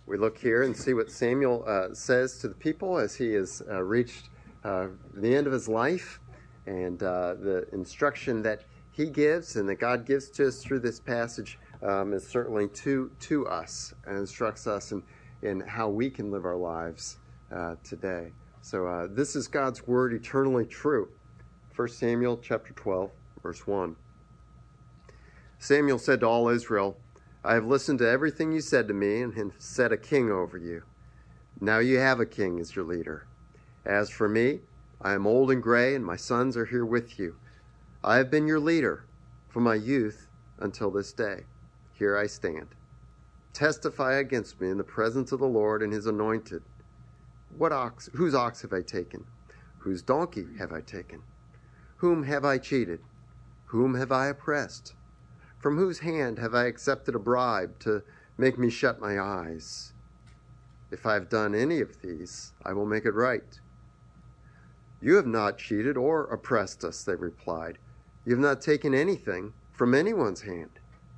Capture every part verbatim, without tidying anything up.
we look here and see what Samuel uh, says to the people as he has uh, reached uh, the end of his life, and uh, the instruction that he gives and that God gives to us through this passage um, is certainly to to us and instructs us in, in how we can live our lives uh, today. So uh, this is God's word, eternally true. First Samuel chapter twelve, verse one. Samuel said to all Israel, I have listened to everything you said to me and have set a king over you. Now you have a king as your leader. As for me, I am old and gray, and my sons are here with you. I have been your leader from my youth until this day. Here I stand. Testify against me in the presence of the Lord and his anointed. What ox, whose ox have I taken? Whose donkey have I taken? Whom have I cheated? Whom have I oppressed? From whose hand have I accepted a bribe to make me shut my eyes? If I have done any of these, I will make it right. You have not cheated or oppressed us, they replied. You have not taken anything from anyone's hand.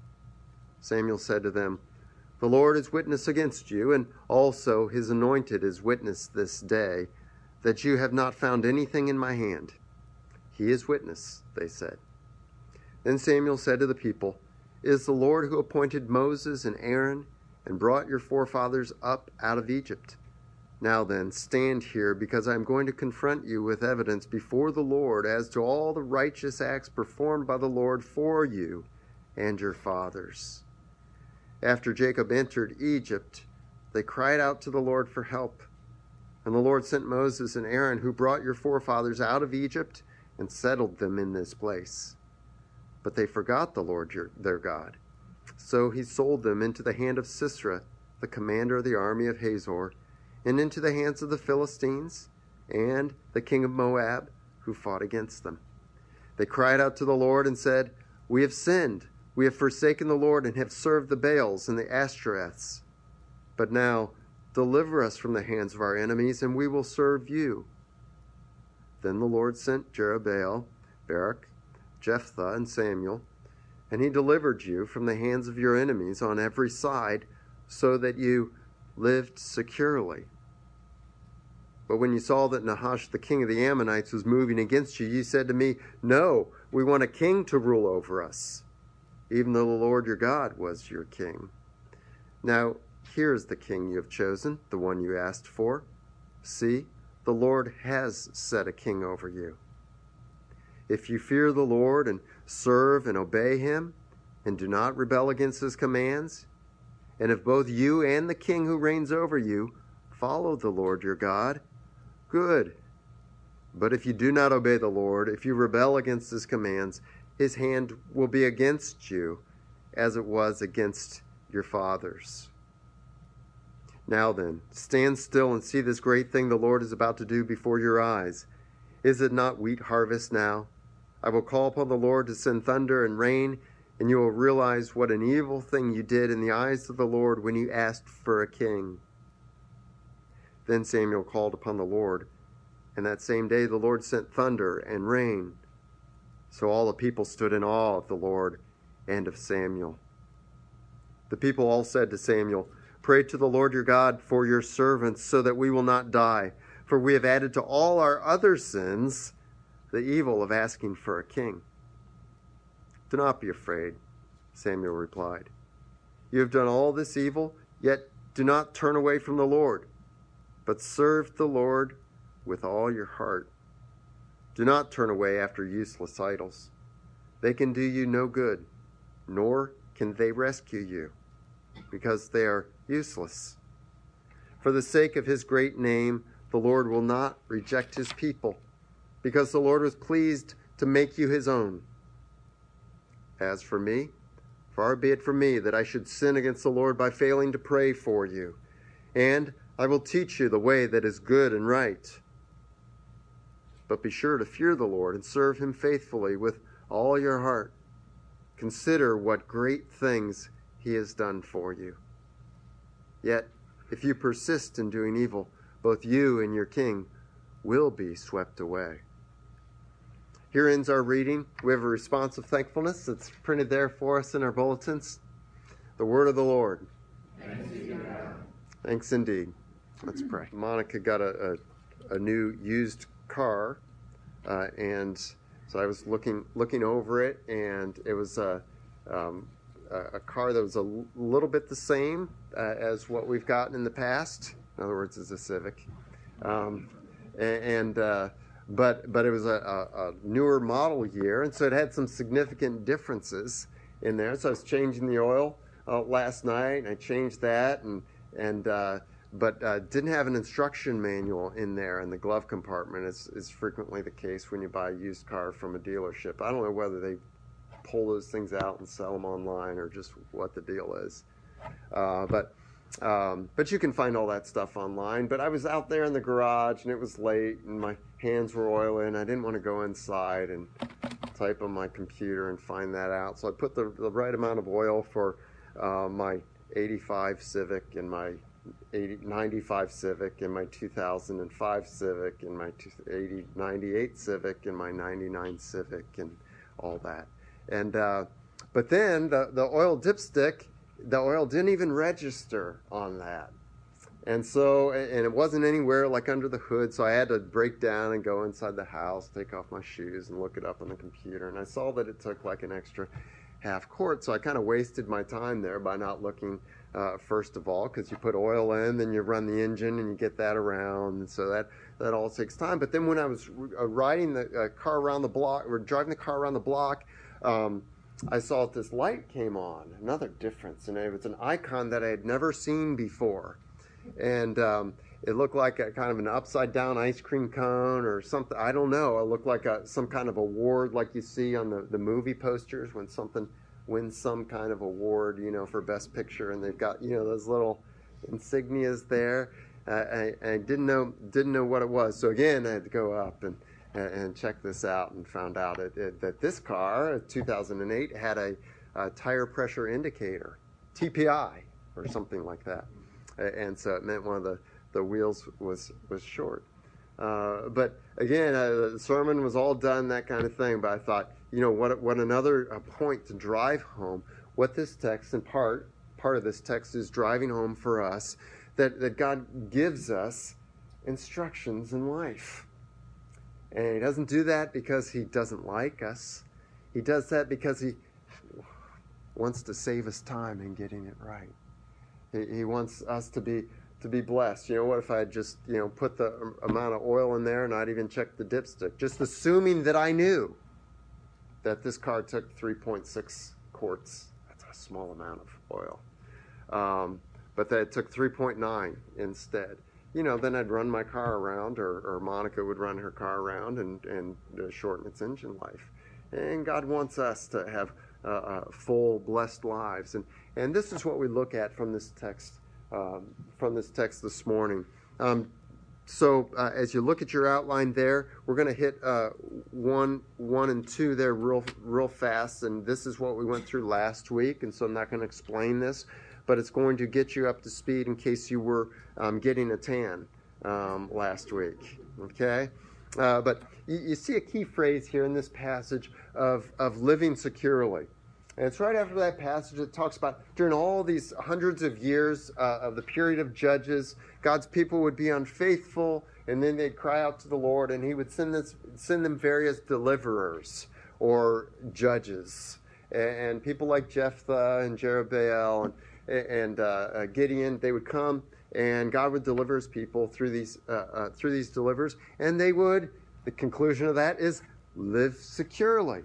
Samuel said to them, The Lord is witness against you, and also his anointed is witness this day, that you have not found anything in my hand. He is witness, they said. Then Samuel said to the people, It is the Lord who appointed Moses and Aaron and brought your forefathers up out of Egypt. Now then, stand here, because I am going to confront you with evidence before the Lord as to all the righteous acts performed by the Lord for you and your fathers. After Jacob entered Egypt, they cried out to the Lord for help. And the Lord sent Moses and Aaron, who brought your forefathers out of Egypt and settled them in this place. But they forgot the Lord your, their God. So he sold them into the hand of Sisera, the commander of the army of Hazor, and into the hands of the Philistines and the king of Moab, who fought against them. They cried out to the Lord and said, We have sinned. We have forsaken the Lord and have served the Baals and the Ashtoreths. But now deliver us from the hands of our enemies, and we will serve you. Then the Lord sent Jerubbaal, Barak, Jephthah, and Samuel, and he delivered you from the hands of your enemies on every side, so that you lived securely. But when you saw that Nahash, the king of the Ammonites, was moving against you, you said to me, No, we want a king to rule over us, even though the Lord your God was your king. Now here is the king you have chosen, the one you asked for. See, the Lord has set a king over you. If you fear the Lord and serve and obey him, and do not rebel against his commands, and if both you and the king who reigns over you follow the Lord your God, good. But if you do not obey the Lord, if you rebel against his commands, his hand will be against you, as it was against your fathers. Now then, stand still and see this great thing the Lord is about to do before your eyes. Is it not wheat harvest now? I will call upon the Lord to send thunder and rain, and you will realize what an evil thing you did in the eyes of the Lord when you asked for a king. Then Samuel called upon the Lord, and that same day the Lord sent thunder and rain. So all the people stood in awe of the Lord and of Samuel. The people all said to Samuel, Pray to the Lord your God for your servants, so that we will not die, for we have added to all our other sins the evil of asking for a king. Do not be afraid, Samuel replied. You have done all this evil, yet do not turn away from the Lord, but serve the Lord with all your heart. Do not turn away after useless idols. They can do you no good, nor can they rescue you, because they are useless. For the sake of his great name, the Lord will not reject his people, because the Lord was pleased to make you his own. As for me, far be it from me that I should sin against the Lord by failing to pray for you, and I will teach you the way that is good and right. But be sure to fear the Lord and serve him faithfully with all your heart. Consider what great things he has done for you. Yet, if you persist in doing evil, both you and your king will be swept away. Here ends our reading. We have a response of thankfulness that's printed there for us in our bulletins. The word of the Lord. Thanks be to God. Thanks indeed. Let's pray. Monica got a, a, a new used car, uh, and so I was looking looking over it, and it was a, um, a, a car that was a l- little bit the same uh, as what we've gotten in the past. In other words, it's a Civic. Um, and... and uh, But but it was a, a, a newer model year, and so it had some significant differences in there. So I was changing the oil uh, last night, and I changed that, and and uh, but uh, didn't have an instruction manual in there in the glove compartment. Is is frequently the case when you buy a used car from a dealership. I don't know whether they pull those things out and sell them online or just what the deal is, uh, but. Um, but you can find all that stuff online. But I was out there in the garage, and it was late, and my hands were oily, and I didn't want to go inside and type on my computer and find that out. So I put the, the right amount of oil for uh, my eighty-five Civic and my eighty, ninety-five Civic and my two thousand five Civic and my eighty, ninety-eight Civic and my ninety-nine Civic and all that. And uh, but then the, the oil dipstick, the oil didn't even register on that. And so, and it wasn't anywhere like under the hood, so I had to break down and go inside the house, take off my shoes, and look it up on the computer. And I saw that it took like an extra half quart, so I kind of wasted my time there by not looking uh, first of all, because you put oil in, then you run the engine, and you get that around, and so that, that all takes time. But then when I was uh, riding the uh, car around the block, or driving the car around the block, um, I saw that this light came on, another difference, and it was an icon that I had never seen before. And um, it looked like a kind of an upside down ice cream cone or something. I don't know. It looked like a, some kind of award like you see on the, the movie posters when something wins some kind of award, you know, for Best Picture, and they've got, you know, those little insignias there. Uh, I, I didn't know didn't know what it was. So again, I had to go up and and check this out, and found out it, it, that this car, two thousand eight, had a, a tire pressure indicator, T P I or something like that. And so it meant one of the, the wheels was was short. Uh, but again, uh, the sermon was all done, that kind of thing. But I thought, you know, what what another point to drive home what this text, in part, part of this text is driving home for us, that, that God gives us instructions in life. And he doesn't do that because he doesn't like us. He does that because he wants to save us time in getting it right. He wants us to be to be blessed. You know, what if I had just, you know, put the amount of oil in there and not even checked the dipstick, just assuming that I knew that this car took three point six quarts. That's a small amount of oil. Um, but that it took three point nine instead. You know, then I'd run my car around, or, or Monica would run her car around and, and uh, shorten its engine life. And God wants us to have uh, uh, full, blessed lives. And And this is what we look at from this text, um, from this text this morning. Um, so uh, as you look at your outline there, we're going to hit uh, one, one and two there real, real fast. And this is what we went through last week. And so I'm not going to explain this, but it's going to get you up to speed in case you were um, getting a tan um, last week. Okay, uh, but you, you see a key phrase here in this passage of of living securely. And it's right after that passage that talks about during all these hundreds of years uh, of the period of Judges, God's people would be unfaithful, and then they'd cry out to the Lord, and he would send, this, send them various deliverers or judges. And, and people like Jephthah and Jerubbaal and, and uh, Gideon, they would come, and God would deliver his people through these, uh, uh, through these deliverers, and they would, the conclusion of that is, live securely.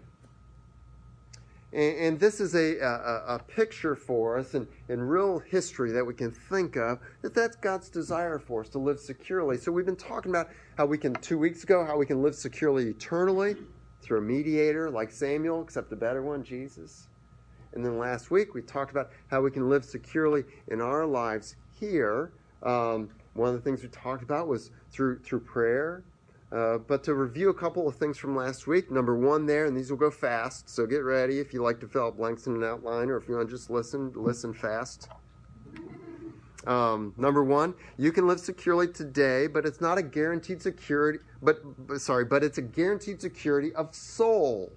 And this is a, a, a picture for us in, in real history that we can think of, that that's God's desire for us, to live securely. So we've been talking about how we can, two weeks ago, how we can live securely eternally through a mediator like Samuel, except a better one, Jesus. And then last week we talked about how we can live securely in our lives here. Um, one of the things we talked about was through through prayer. Uh, but to review a couple of things from last week, number one there, and these will go fast, so get ready if you like to fill out blanks in an outline, or if you want to just listen, listen fast. Um, number one, you can live securely today, but it's not a guaranteed security, but, but sorry, but it's a guaranteed security of soul.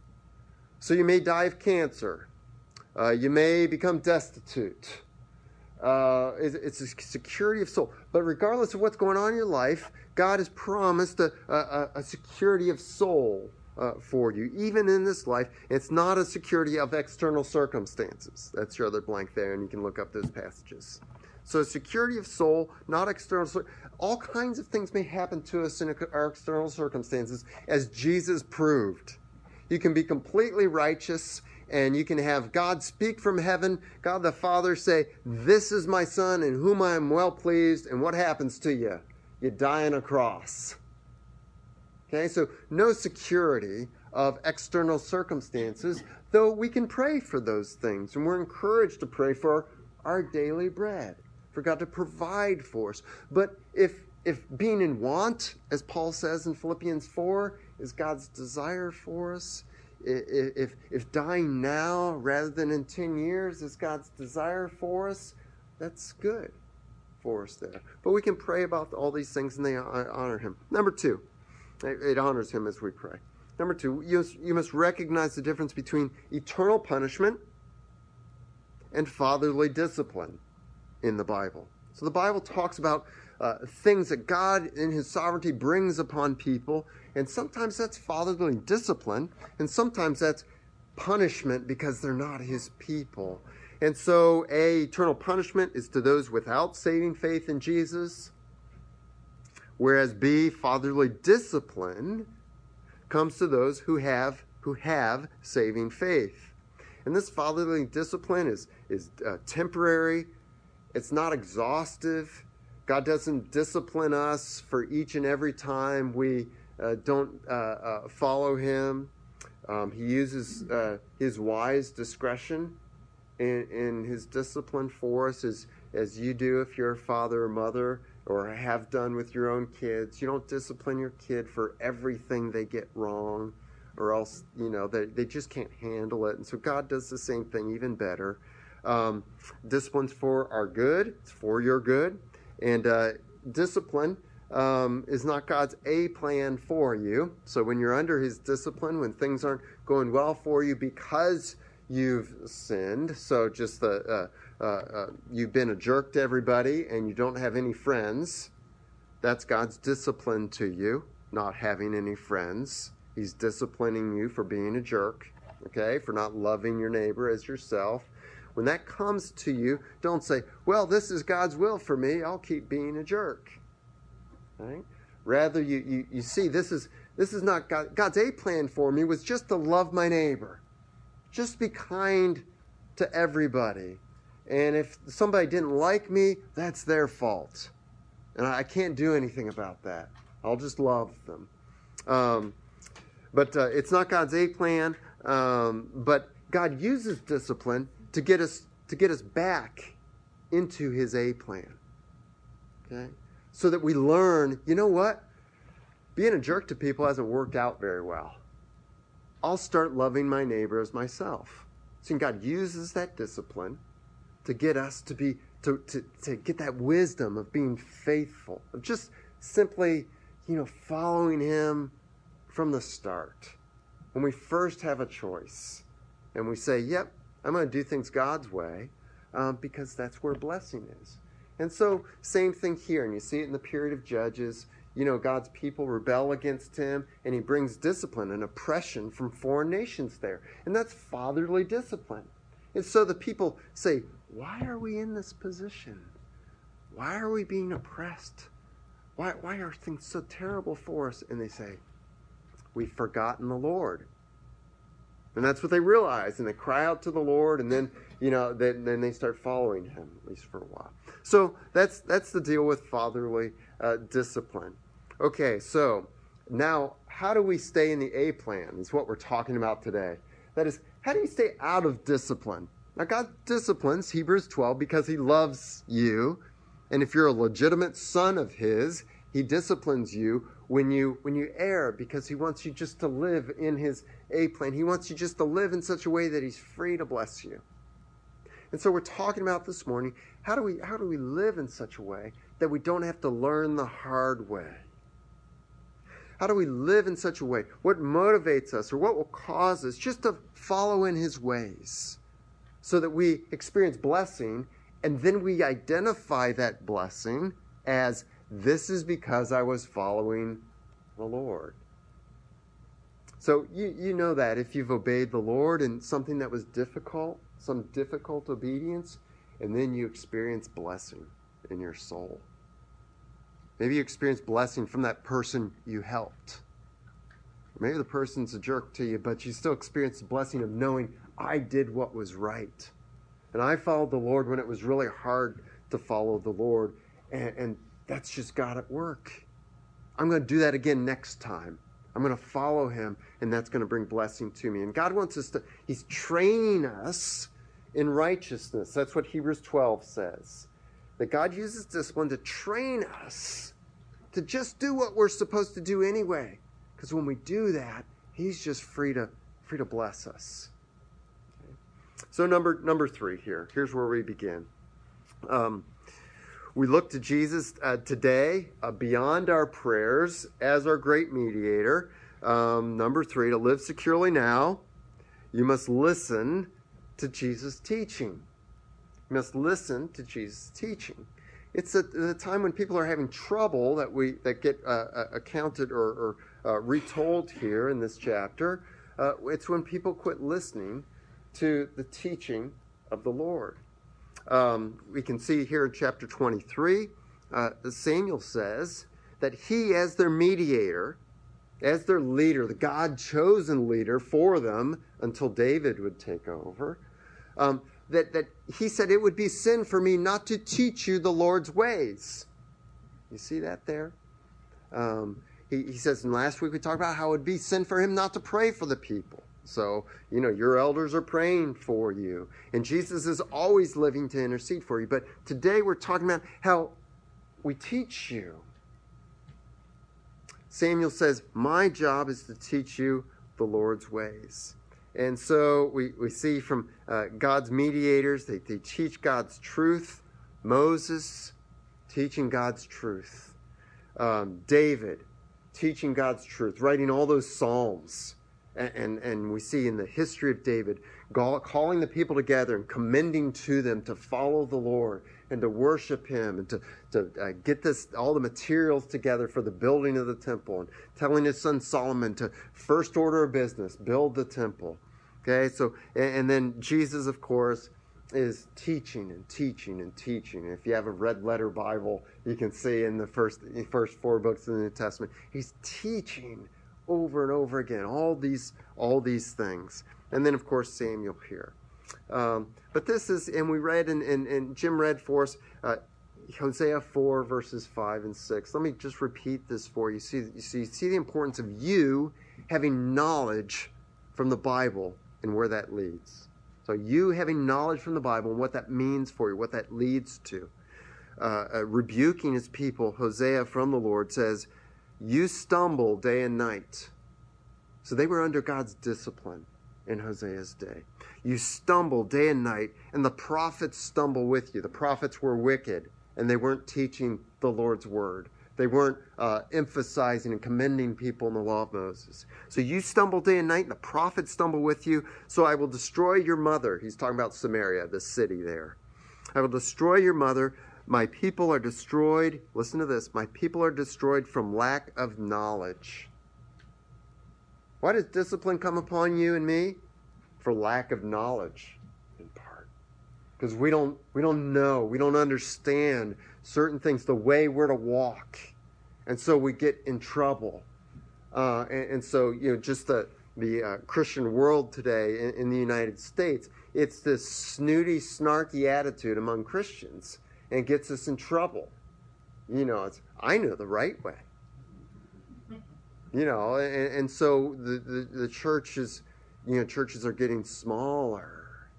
So you may die of cancer. Uh, you may become destitute. Uh, it's a security of soul. But regardless of what's going on in your life, God has promised a, a, a security of soul uh, for you, even in this life. It's not a security of external circumstances. That's your other blank there, and you can look up those passages. So security of soul, not external. All kinds of things may happen to us in our external circumstances, as Jesus proved. You can be completely righteous, and you can have God speak from heaven, God the Father say, "This is my Son in whom I am well pleased." And what happens to you? You die on a cross. Okay, so no security of external circumstances, though we can pray for those things. And we're encouraged to pray for our daily bread, for God to provide for us. But if if being in want, as Paul says in Philippians four, is God's desire for us, If, if dying now rather than in ten years is God's desire for us, that's good for us there. But we can pray about all these things and they honor him. Number two, it honors him as we pray. Number two, you, you must recognize the difference between eternal punishment and fatherly discipline in the Bible. So the Bible talks about uh, things that God in his sovereignty brings upon people, and sometimes that's fatherly discipline, and sometimes that's punishment because they're not his people. And so A, eternal punishment is to those without saving faith in Jesus, whereas B, fatherly discipline comes to those who have who have saving faith. And this fatherly discipline is, is uh, temporary. It's not exhaustive. God doesn't discipline us for each and every time we uh, don't uh, uh, follow him. Um, he uses uh, his wise discretion in, in his discipline for us, as, as you do if you're a father or mother, or have done with your own kids. You don't discipline your kid for everything they get wrong, or else, you know, they, they just can't handle it. And so God does the same thing, even better. Um, discipline's for our good. It's for your good. And uh, discipline um, is not God's A plan for you. So when you're under his discipline, when things aren't going well for you because you've sinned, so just the uh, uh, uh, you've been a jerk to everybody and you don't have any friends, that's God's discipline to you, not having any friends. He's disciplining you for being a jerk, okay, for not loving your neighbor as yourself. When that comes to you, don't say, well, this is God's will for me. I'll keep being a jerk. Right? Rather, you, you, you see, this is this is not God. God's A plan for me was just to love my neighbor. Just be kind to everybody. And if somebody didn't like me, that's their fault. And I can't do anything about that. I'll just love them. Um, but uh, it's not God's A plan. Um, but God uses discipline to get us to get us back into his A plan. Okay? So that we learn, you know what? Being a jerk to people hasn't worked out very well. I'll start loving my neighbors myself. So God uses that discipline to get us to be to, to, to get that wisdom of being faithful, of just simply, you know, following him from the start. When we first have a choice and we say, yep, I'm going to do things God's way um, because that's where blessing is. And so, same thing here. And you see it in the period of Judges. You know, God's people rebel against him, and he brings discipline and oppression from foreign nations there. And that's fatherly discipline. And so the people say, why are we in this position? Why are we being oppressed? Why, why are things so terrible for us? And they say, we've forgotten the Lord. And that's what they realize, and they cry out to the Lord, and then, you know, then, then they start following him, at least for a while. So that's that's the deal with fatherly uh, discipline. Okay, so now how do we stay in the A plan is what we're talking about today. That is, how do you stay out of discipline? Now, God disciplines, Hebrews twelve, because he loves you, and if you're a legitimate son of his, he disciplines you when you when you err, because he wants you just to live in his A plan. He wants you just to live in such a way that he's free to bless you. And so we're talking about this morning, how do we how do we live in such a way that we don't have to learn the hard way? How do we live in such a way? What motivates us, or what will cause us just to follow in his ways so that we experience blessing And then we identify that blessing as, this is because I was following the Lord. So you, you know that if you've obeyed the Lord in something that was difficult, some difficult obedience, and then you experience blessing in your soul. Maybe you experience blessing from that person you helped. Or maybe the person's a jerk to you, but you still experience the blessing of knowing, I did what was right. And I followed the Lord when it was really hard to follow the Lord. And, and that's just God at work. I'm going to do that again next time. I'm going to follow him, and that's going to bring blessing to me. And God wants us to, he's training us in righteousness. That's what Hebrews twelve says. That God uses discipline to train us to just do what we're supposed to do anyway. Because when we do that, he's just free to free to bless us. Okay. So number number three here. Here's where we begin. Um, we look to Jesus uh, today uh, beyond our prayers as our great mediator. Um, number three, to live securely now, you must listen to Jesus' teaching. You must listen to Jesus' teaching. It's at the time when people are having trouble that we that get uh, accounted or, or uh, retold here in this chapter. Uh, it's when people quit listening to the teaching of the Lord. Um, we can see here in chapter twenty-three, uh, Samuel says that he, as their mediator, as their leader, the God-chosen leader for them until David would take over, um, that, that he said it would be sin for me not to teach you the Lord's ways. You see that there? Um, he, he says, and last week we talked about how it would be sin for him not to pray for the people. So, you know, your elders are praying for you. And Jesus is always living to intercede for you. But today we're talking about how we teach you. Samuel says, my job is to teach you the Lord's ways. And so we, we see from uh, God's mediators, they, they teach God's truth. Moses, teaching God's truth. Um, David, teaching God's truth, writing all those Psalms. And, and, and we see in the history of David, calling the people together and commending to them to follow the Lord and to worship him and to, to uh, get this all the materials together for the building of the temple, and telling his son Solomon to first order of business, build the temple. Okay, so, and, and then Jesus, of course, is teaching and teaching and teaching. And if you have a red letter Bible, you can see in the first, the first four books of the New Testament, he's teaching over and over again, all these, all these things. And then, of course, Samuel here. Um, but this is, and we read, and, and, and Jim read for us, uh, Hosea four, verses five and six. Let me just repeat this for you. See, you see, see the importance of you having knowledge from the Bible and where that leads. So you having knowledge from the Bible and what that means for you, what that leads to. Uh, uh, rebuking his people, Hosea from the Lord says, you stumble day and night. So they were under God's discipline in Hosea's day. You stumble day and night, and the prophets stumble with you. The prophets were wicked, and they weren't teaching the Lord's word. They weren't uh, emphasizing and commending people in the law of Moses. So you stumble day and night, and the prophets stumble with you. So I will destroy your mother. He's talking about Samaria, the city there. I will destroy your mother. My people are destroyed. Listen to this. My people are destroyed from lack of knowledge. Why does discipline come upon you and me? For lack of knowledge, in part. Because we don't, we don't know. We don't understand certain things, the way we're to walk. And so we get in trouble. Uh, and, and so, you know, just the, the uh, Christian world today in, in the United States, it's this snooty, snarky attitude among Christians. And gets us in trouble. You know, it's, I know the right way. You know, and, and so the, the, the church is, you know, churches are getting smaller.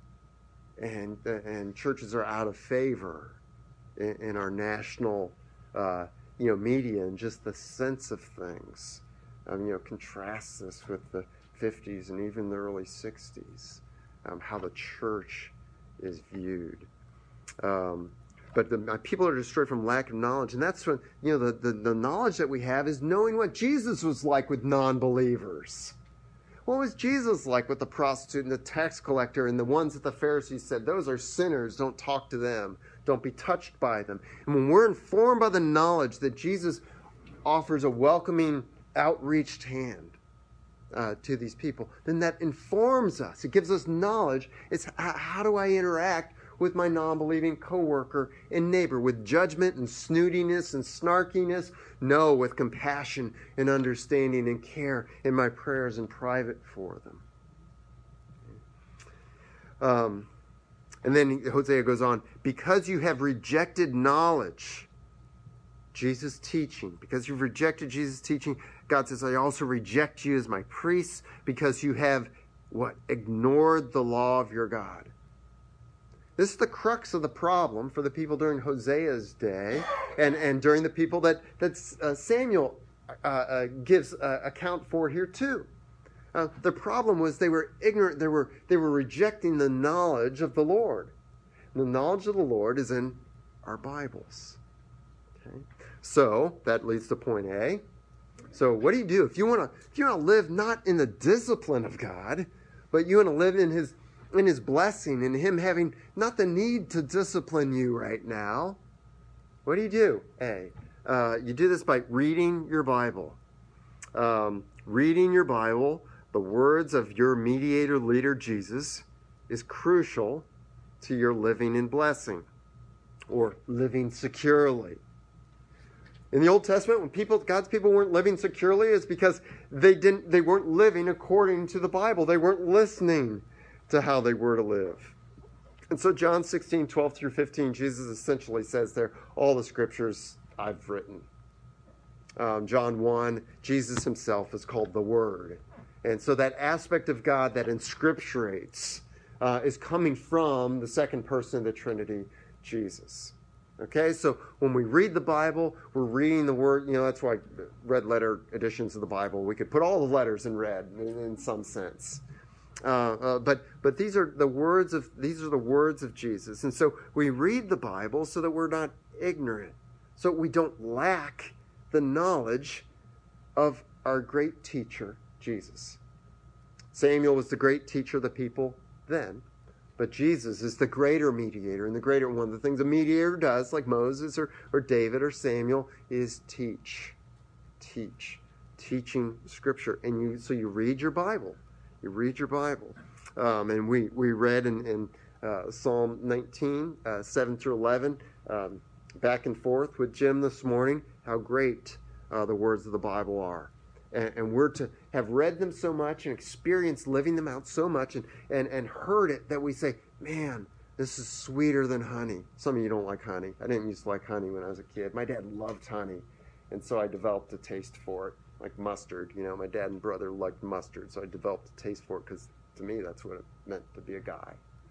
And and churches are out of favor in, in our national, uh, you know, media and just the sense of things. Um, you know, contrast this with the fifties and even the early sixties, um, how the church is viewed. Um, but the, my people are destroyed from lack of knowledge. And that's when, you know, the, the, the knowledge that we have is knowing what Jesus was like with non-believers. What was Jesus like with the prostitute and the tax collector and the ones that the Pharisees said, those are sinners, don't talk to them, don't be touched by them. And when we're informed by the knowledge that Jesus offers a welcoming, outreached hand uh, to these people, then that informs us. It gives us knowledge. It's how, how do I interact with my non-believing coworker and neighbor, with judgment and snootiness and snarkiness? No, with compassion and understanding and care in my prayers in private for them. Um, and then Hosea goes on, because you have rejected knowledge, Jesus' teaching, because you've rejected Jesus' teaching, God says, I also reject you as my priests because you have, what, ignored the law of your God. This is the crux of the problem for the people during Hosea's day and, and during the people that, that uh, Samuel uh, uh, gives uh, account for here too. Uh, the problem was they were ignorant, they were, they were rejecting the knowledge of the Lord. And the knowledge of the Lord is in our Bibles. Okay? So that leads to point A. So what do you do if you want to if you want to live not in the discipline of God, but you want to live in his in his blessing and him having not the need to discipline you right now? What do you do? A, uh, you do this by reading your Bible. Um, reading your Bible, the words of your mediator leader Jesus, is crucial to your living in blessing or living securely. In the Old Testament, when people, God's people weren't living securely, it's because they didn't, they weren't living according to the Bible. They weren't listening to how they were to live. And so John sixteen, twelve through fifteen, Jesus essentially says there, all the scriptures I've written. Um, John one, Jesus himself is called the Word. And so that aspect of God that inscripturates uh, is coming from the second person of the Trinity, Jesus. Okay, so when we read the Bible, we're reading the Word. You know, that's why red letter editions of the Bible, we could put all the letters in red in, in some sense. Uh, uh, but but these are the words of these are the words of Jesus, and so we read the Bible so that we're not ignorant, so we don't lack the knowledge of our great teacher, Jesus. Samuel was the great teacher of the people then. But Jesus is the greater mediator, and the greater one. The things a mediator does, like Moses or, or David or Samuel, is teach. Teach. Teaching Scripture. And you, so you read your Bible. You read your Bible. Um, and we, we read in, in uh, Psalm nineteen, uh, seven through eleven, um, back and forth with Jim this morning, how great uh, the words of the Bible are. And, and we're to have read them so much and experienced living them out so much and, and, and heard it that we say, man, this is sweeter than honey. Some of you don't like honey. I didn't used to like honey when I was a kid. My dad loved honey, and so I developed a taste for it, like mustard. You know, my dad and brother liked mustard, so I developed a taste for it because to me that's what it meant to be a guy.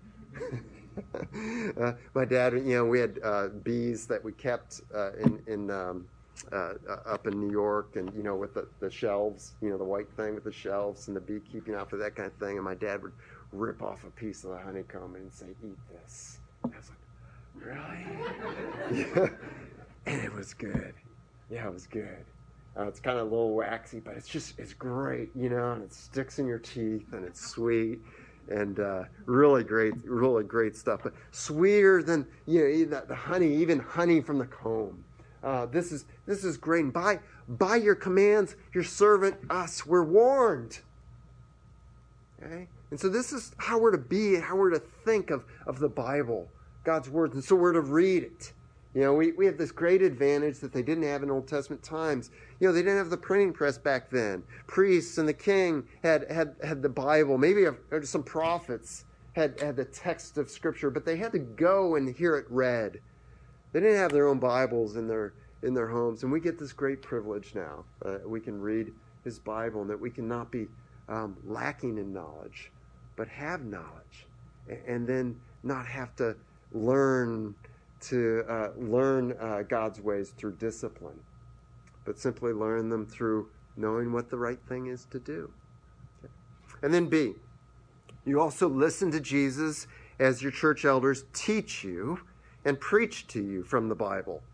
uh, my dad, you know, we had uh, bees that we kept uh, in, in um, Uh, uh, up in New York, and you know, with the, the shelves, you know, the white thing with the shelves and the beekeeping outfit, that kind of thing. And my dad would rip off a piece of the honeycomb and say, "Eat this." And I was like, "Really?" Yeah. And it was good. Yeah, it was good. Uh, it's kind of a little waxy, but it's just it's great, you know. And it sticks in your teeth, and it's sweet, and uh, really great, really great stuff. But sweeter than you know the, the honey, even honey from the comb. Uh, this is this is great. And by, by your commands, your servant, us, we're warned. Okay? And so this is how we're to be, how we're to think of, of the Bible, God's words. And so we're to read it. You know, we, we have this great advantage that they didn't have in Old Testament times. You know, they didn't have the printing press back then. Priests and the king had, had, had the Bible. Maybe some prophets had, had the text of Scripture, but they had to go and hear it read. They didn't have their own Bibles in their in their homes, and we get this great privilege now. Uh, we can read His Bible, and that we can not be um, lacking in knowledge, but have knowledge, and then not have to learn to uh, learn uh, God's ways through discipline, but simply learn them through knowing what the right thing is to do. Okay. And then B, you also listen to Jesus as your church elders teach you and preach to you from the Bible.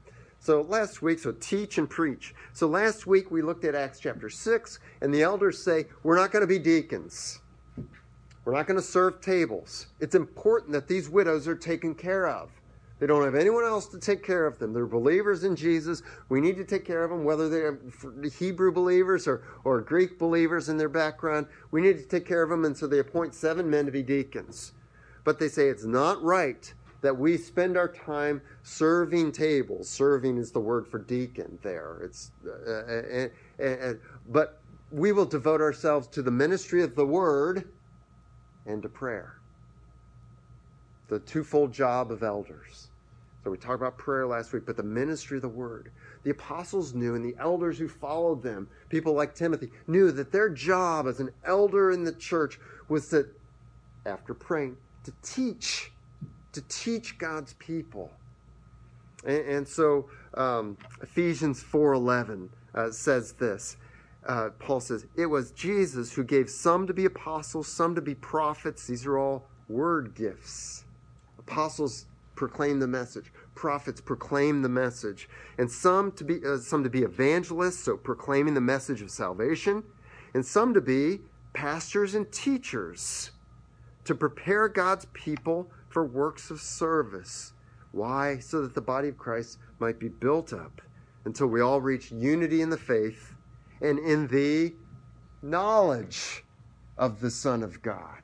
So last week, so teach and preach. So last week we looked at Acts chapter six, and the elders say, we're not going to be deacons. We're not going to serve tables. It's important that these widows are taken care of. They don't have anyone else to take care of them. They're believers in Jesus. We need to take care of them, whether they're Hebrew believers or, or Greek believers in their background. We need to take care of them, and so they appoint seven men to be deacons. But they say it's not right that we spend our time serving tables. Serving is the word for deacon there. It's, uh, uh, uh, uh, but we will devote ourselves to the ministry of the word and to prayer. The twofold job of elders. So we talked about prayer last week, but the ministry of the word. The apostles knew, and the elders who followed them, people like Timothy, knew that their job as an elder in the church was to, after praying, to teach, to teach God's people. And, and so um, Ephesians four eleven uh, says this. Uh, Paul says, it was Jesus who gave some to be apostles, some to be prophets. These are all word gifts. Apostles proclaim the message. Prophets proclaim the message. And some to be uh, some to be evangelists, so proclaiming the message of salvation. And some to be pastors and teachers, to prepare God's people for works of service. Why? So that the body of Christ might be built up until we all reach unity in the faith and in the knowledge of the Son of God.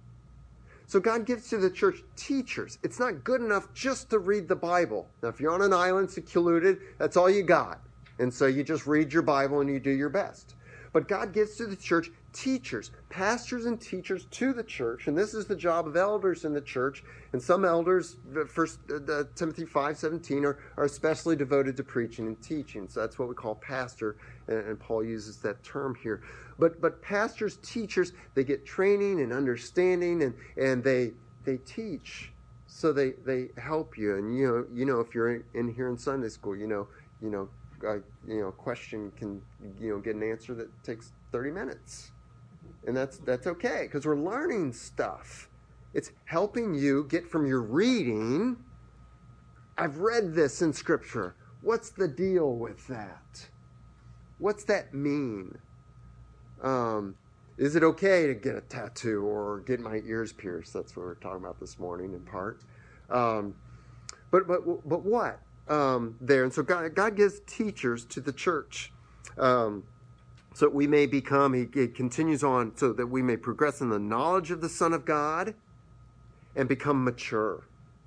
So God gives to the church teachers. It's not good enough just to read the Bible. Now, if you're on an island secluded, that's all you got. And so you just read your Bible and you do your best. But God gives to the church teachers, pastors and teachers to the church. And this is the job of elders in the church. And some elders, First uh, Timothy five seventeen, are, are especially devoted to preaching and teaching. So that's what we call pastor. And, and Paul uses that term here. But but pastors, teachers, they get training and understanding, and, and they they teach. So they, they help you. And you know you know if you're in, in here in Sunday school, you know you know uh, you know a question can you know get an answer that takes thirty minutes. And that's that's okay, because we're learning stuff. It's helping you get from your reading, I've read this in Scripture. What's the deal with that? What's that mean? Um, is it okay to get a tattoo or get my ears pierced? That's what we we're talking about this morning in part. Um, but but but what um, there? And so God, God gives teachers to the church. Um, So that we may become, he, he continues on, so that we may progress in the knowledge of the Son of God and become mature.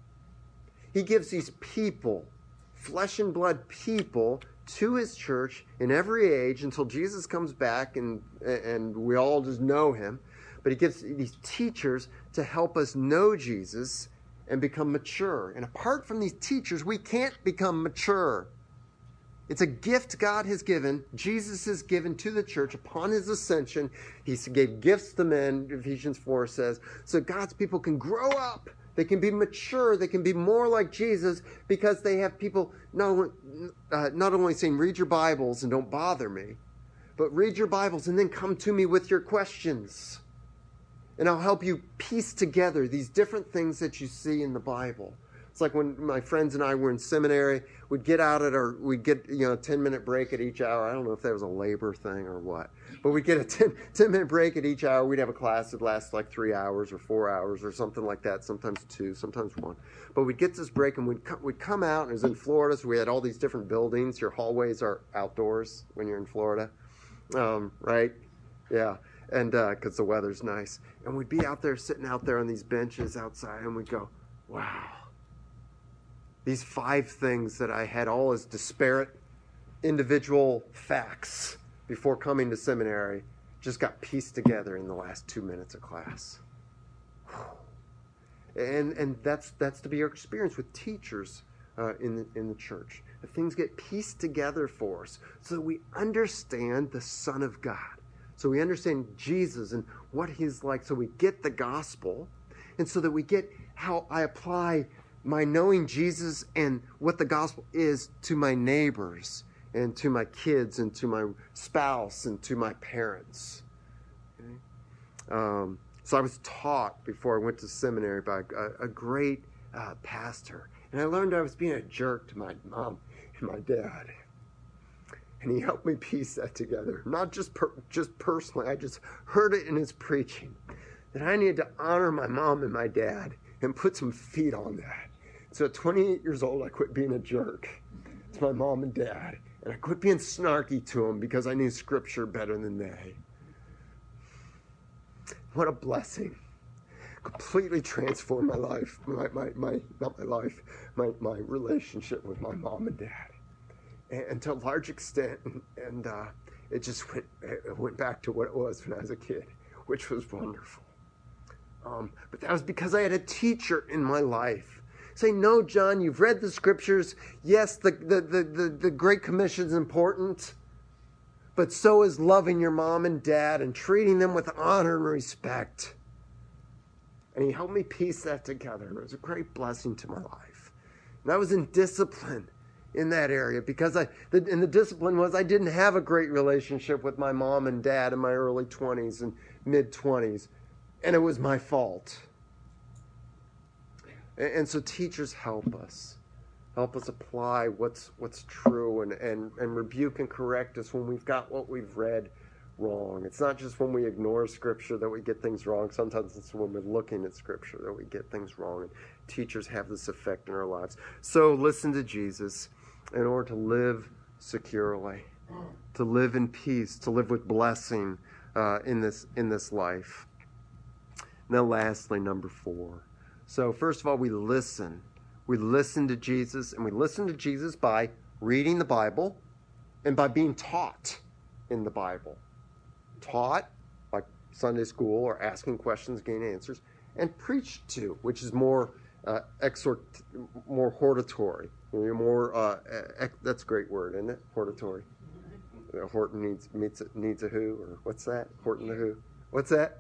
He gives these people, flesh and blood people, to his church in every age until Jesus comes back and, and we all just know him. But he gives these teachers to help us know Jesus and become mature. And apart from these teachers, we can't become mature. It's a gift God has given, Jesus has given to the church upon his ascension. He gave gifts to men, Ephesians four says, so God's people can grow up. They can be mature. They can be more like Jesus because they have people not, uh, not only saying, read your Bibles and don't bother me, but read your Bibles and then come to me with your questions. And I'll help you piece together these different things that you see in the Bible. It's like when my friends and I were in seminary, we'd get out at our, we'd get, you know, a ten minute break at each hour. I don't know if that was a labor thing or what, but we'd get a ten minute break at each hour. We'd have a class that lasts like three hours or four hours or something like that. Sometimes two, sometimes one. But we'd get this break and we'd, co- we'd come out, and it was in Florida, so we had all these different buildings. Your hallways are outdoors when you're in Florida, um, right? Yeah. And because uh, the weather's nice. And we'd be out there, sitting out there on these benches outside, and we'd go, wow. These five things that I had all as disparate individual facts before coming to seminary just got pieced together in the last two minutes of class. And and that's that's to be our experience with teachers uh, in the, in the church. The things get pieced together for us so that we understand the Son of God. So we understand Jesus and what he's like. So we get the gospel, and so that we get how I apply my knowing Jesus and what the gospel is to my neighbors and to my kids and to my spouse and to my parents. Okay? Um, so I was taught before I went to seminary by a, a great uh, pastor. And I learned I was being a jerk to my mom and my dad. And he helped me piece that together. Not just per, just personally, I just heard it in his preaching, that I needed to honor my mom and my dad and put some feet on that. So at twenty-eight years old, I quit being a jerk to my mom and dad. And I quit being snarky to them because I knew Scripture better than they. What a blessing. Completely transformed my life, my, my, my not my life, my, my relationship with my mom and dad. And, and to a large extent, and, and uh, it just went, it went back to what it was when I was a kid, which was wonderful. Um, but that was because I had a teacher in my life. Say, no, John, you've read the Scriptures. Yes, the, the, the, the, the Great Commission is important, but so is loving your mom and dad and treating them with honor and respect. And he helped me piece that together, and it was a great blessing to my life. And I was in discipline in that area because I, the, and the discipline was I didn't have a great relationship with my mom and dad in my early twenties and mid-twenties, and it was my fault. And so teachers help us, help us apply what's what's true and, and, and rebuke and correct us when we've got what we've read wrong. It's not just when we ignore Scripture that we get things wrong. Sometimes it's when we're looking at Scripture that we get things wrong. And teachers have this effect in our lives. So listen to Jesus in order to live securely, to live in peace, to live with blessing uh, in this in this life. Now lastly, number four. So first of all, we listen. We listen to Jesus, and we listen to Jesus by reading the Bible and by being taught in the Bible. Taught, like Sunday school, or asking questions, getting answers, and preached to, which is more uh, exhort, more hortatory. More, uh, ex, that's a great word, isn't it? Hortatory. Uh, Horton needs meets, needs a who, or what's that? Horton the who? What's that?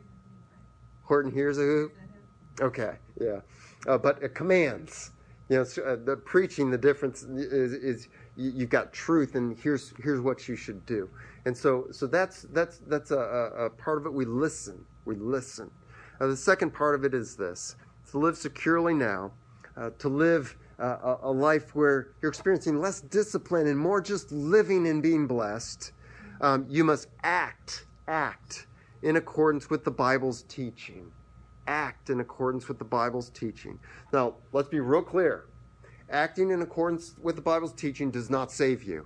Horton hears a who? Okay, yeah. Uh, but it commands. You know, so, uh, the preaching, the difference is, is you, you've got truth, and here's here's what you should do. And so so that's that's that's a, a, a part of it. We listen. We listen. Uh, the second part of it is this: to live securely now, uh, to live uh, a, a life where you're experiencing less discipline and more just living and being blessed. Um, you must act, act in accordance with the Bible's teaching. Act in accordance with the Bible's teaching. Now, let's be real clear. Acting in accordance with the Bible's teaching does not save you.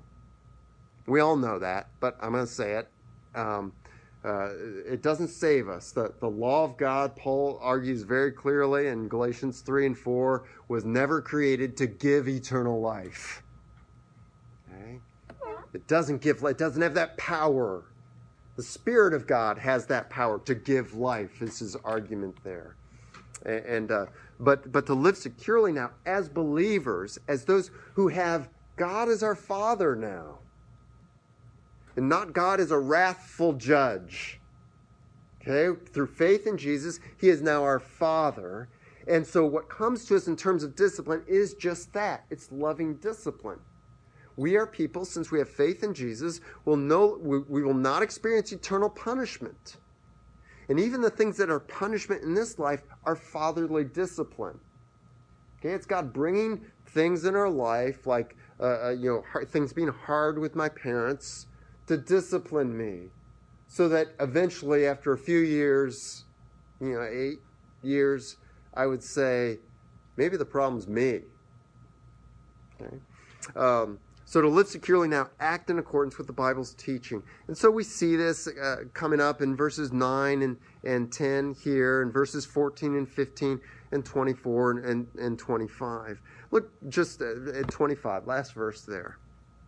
We all know that, but I'm going to say it. Um, uh, it doesn't save us. The, the law of God, Paul argues very clearly in Galatians three and four, was never created to give eternal life. Okay? It doesn't give, it doesn't have that power. The Spirit of God has that power to give life, is his argument there. And uh, but but to live securely now as believers, as those who have God as our Father now, and not God as a wrathful judge. Okay, through faith in Jesus, he is now our Father. And so what comes to us in terms of discipline is just that. It's loving discipline. We are people, since we have faith in Jesus, will know, we, we will not experience eternal punishment. And even the things that are punishment in this life are fatherly discipline. Okay, it's God bringing things in our life, like uh, you know, hard, things being hard with my parents, to discipline me, so that eventually, after a few years, you know, eight years, I would say, maybe the problem's me. Okay. Um, So to live securely now, act in accordance with the Bible's teaching. And so we see this uh, coming up in verses nine and, and ten here, and verses fourteen and fifteen and twenty-four and, and, and twenty-five. Look just at twenty-five, last verse there.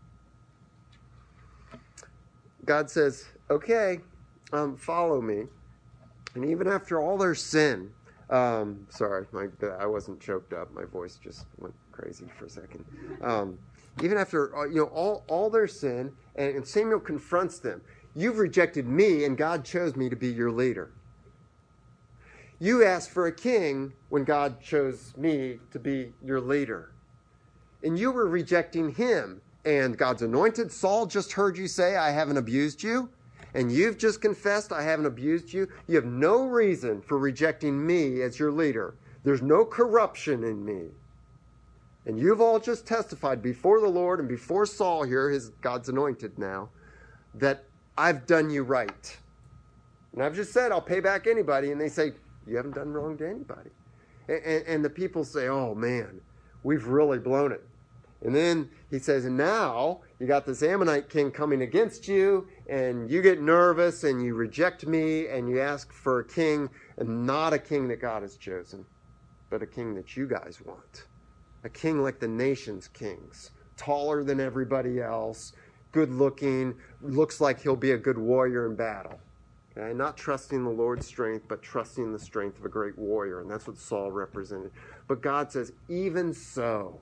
God says, okay, um, follow me. And even after all their sin, um, sorry, my, I wasn't choked up. My voice just went crazy for a second. Um, Even after you know all, all their sin, and, and Samuel confronts them. You've rejected me, and God chose me to be your leader. You asked for a king when God chose me to be your leader. And you were rejecting him. And God's anointed Saul just heard you say, I haven't abused you. And you've just confessed, I haven't abused you. You have no reason for rejecting me as your leader. There's no corruption in me. And you've all just testified before the Lord and before Saul here, his God's anointed now, that I've done you right. And I've just said, I'll pay back anybody. And they say, you haven't done wrong to anybody. And, and, and the people say, oh man, we've really blown it. And then he says, and now you got this Ammonite king coming against you, and you get nervous and you reject me and you ask for a king, and not a king that God has chosen, but a king that you guys want. A king like the nation's kings, taller than everybody else, good looking, looks like he'll be a good warrior in battle. Okay? Not trusting the Lord's strength, but trusting the strength of a great warrior. And that's what Saul represented. But God says, even so,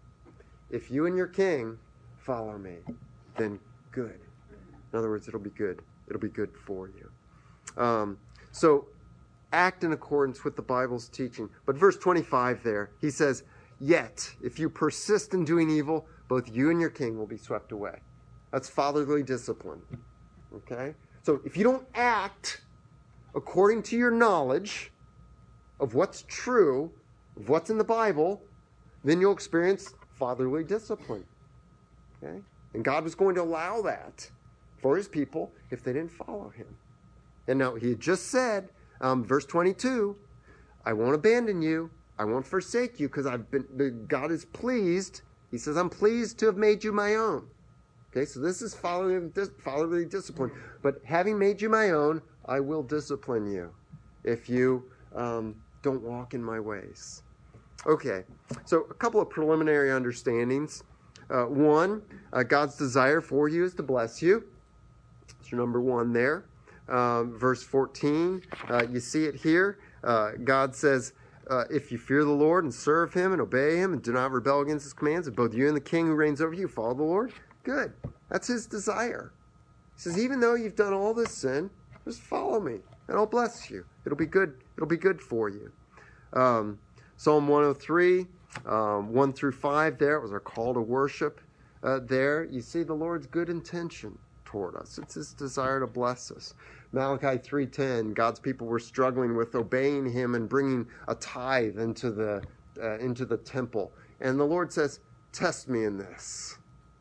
if you and your king follow me, then good. In other words, it'll be good. It'll be good for you. Um, so act in accordance with the Bible's teaching. But verse twenty-five there, he says, yet, if you persist in doing evil, both you and your king will be swept away. That's fatherly discipline. Okay? So if you don't act according to your knowledge of what's true, of what's in the Bible, then you'll experience fatherly discipline. Okay? And God was going to allow that for his people if they didn't follow him. And now he had just said, um, verse twenty-two, I won't abandon you. I won't forsake you because I've been, God is pleased. He says, I'm pleased to have made you my own. Okay, so this is fatherly, fatherly discipline. But having made you my own, I will discipline you if you um, don't walk in my ways. Okay, so a couple of preliminary understandings. Uh, one, uh, God's desire for you is to bless you. That's your number one there. Um, verse fourteen, uh, you see it here. Uh, God says, uh, if you fear the Lord and serve him and obey him and do not rebel against his commands, and both you and the king who reigns over you follow the Lord, good. That's his desire. He says, even though you've done all this sin, just follow me and I'll bless you. It'll be good. It'll be good for you. Um, Psalm one oh three, um, one through five there, it was our call to worship. Uh, there, you see the Lord's good intention toward us. It's his desire to bless us. Malachi three ten, God's people were struggling with obeying him and bringing a tithe into the uh, into the temple. And the Lord says, test me in this.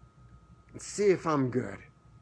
And see if I'm good.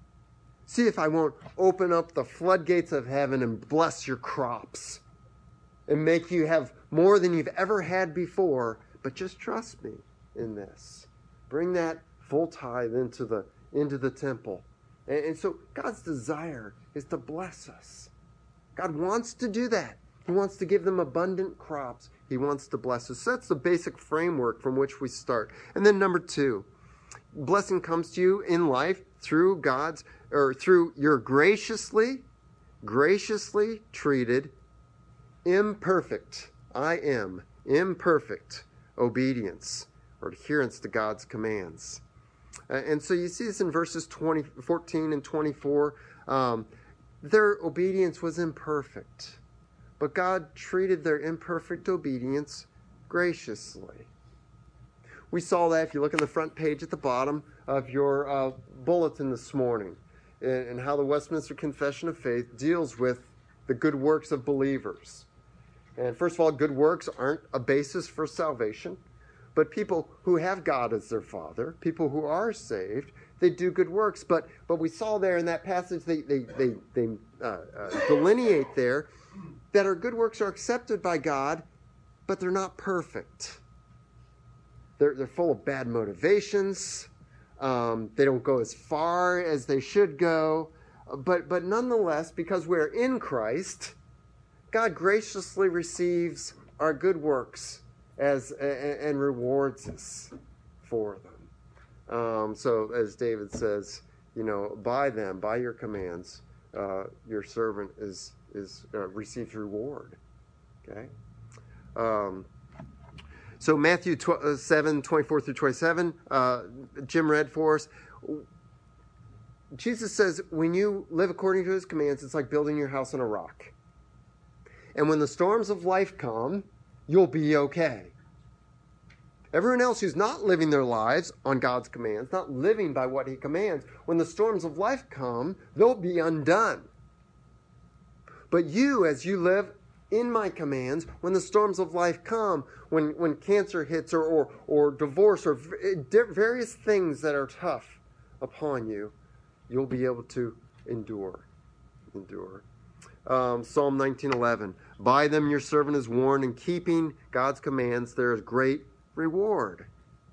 See if I won't open up the floodgates of heaven and bless your crops and make you have more than you've ever had before, but just trust me in this. Bring that full tithe into the into the temple. And, and so God's desire is to bless us. God wants to do that. He wants to give them abundant crops. He wants to bless us. So that's the basic framework from which we start. And then number two, blessing comes to you in life through God's, or through your graciously, graciously treated, imperfect, I am, imperfect obedience or adherence to God's commands. Uh, and so you see this in verses twenty, fourteen and twenty-four. Um, their obedience was imperfect, but God treated their imperfect obedience graciously. We saw that if you look on the front page at the bottom of your uh, bulletin this morning, and, and how the Westminster Confession of Faith deals with the good works of believers. And first of all, good works aren't a basis for salvation, but people who have God as their Father, people who are saved, they do good works. But but we saw there in that passage, they they they, they uh, uh, delineate there that our good works are accepted by God, but they're not perfect. They're they're full of bad motivations. Um, they don't go as far as they should go. But but nonetheless, because we're in Christ, God graciously receives our good works as and rewards us for them. Um, so as David says, you know, by them, by your commands, uh, your servant is is uh, receives reward. Okay. Um, so Matthew tw- seven twenty-four through twenty-seven, uh, Jim read for us. Jesus says, when you live according to his commands, it's like building your house on a rock. And when the storms of life come, you'll be okay. Everyone else who's not living their lives on God's commands, not living by what he commands, when the storms of life come, they'll be undone. But you, as you live in my commands, when the storms of life come, when, when cancer hits or, or, or divorce or various things that are tough upon you, you'll be able to endure. Endure. Um, Psalm nineteen eleven. By them your servant is warned, in keeping God's commands there is great reward.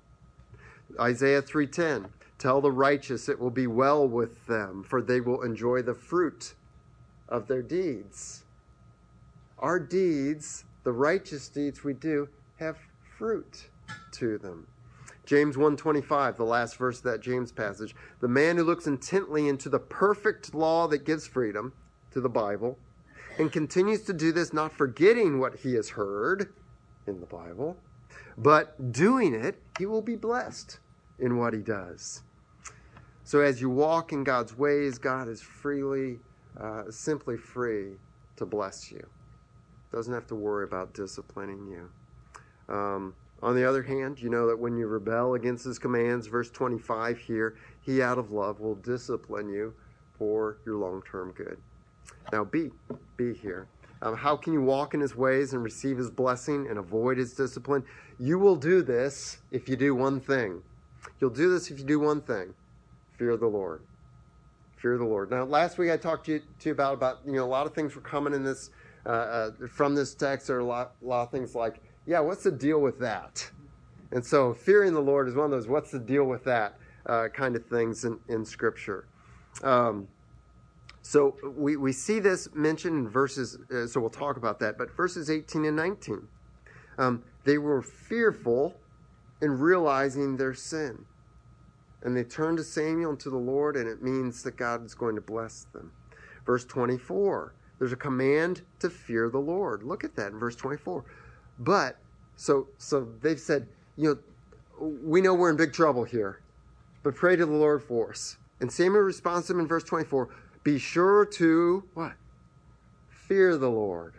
Isaiah three ten. Tell the righteous it will be well with them, for they will enjoy the fruit of their deeds. Our deeds, the righteous deeds we do, have fruit to them. James one twenty-five, the last verse of that James passage. The man who looks intently into the perfect law that gives freedom, to the Bible, and continues to do this, not forgetting what he has heard in the Bible, but doing it, he will be blessed in what he does. So as you walk in God's ways, God is freely, uh, simply free to bless you. Doesn't have to worry about disciplining you. Um, on the other hand, you know that when you rebel against his commands, verse twenty-five here, he out of love will discipline you for your long-term good. Now be, be here. Um, how can you walk in his ways and receive his blessing and avoid his discipline? You will do this if you do one thing. You'll do this if you do one thing. Fear the Lord. Fear the Lord. Now, last week I talked to you, to you about, about, you know, a lot of things were coming in this, uh, uh, from this text. There are a lot, a lot of things like, yeah, what's the deal with that? And so fearing the Lord is one of those, what's the deal with that uh, kind of things in, in Scripture. Um, so we, we see this mentioned in verses, uh, so we'll talk about that, but verses eighteen and nineteen. Um, they were fearful in realizing their sin. And they turned to Samuel and to the Lord, and it means that God is going to bless them. Verse twenty-four, there's a command to fear the Lord. Look at that in verse twenty-four. But, so so they've said, you know, we know we're in big trouble here, but pray to the Lord for us. And Samuel responds to them in verse twenty-four, be sure to, what? Fear the Lord.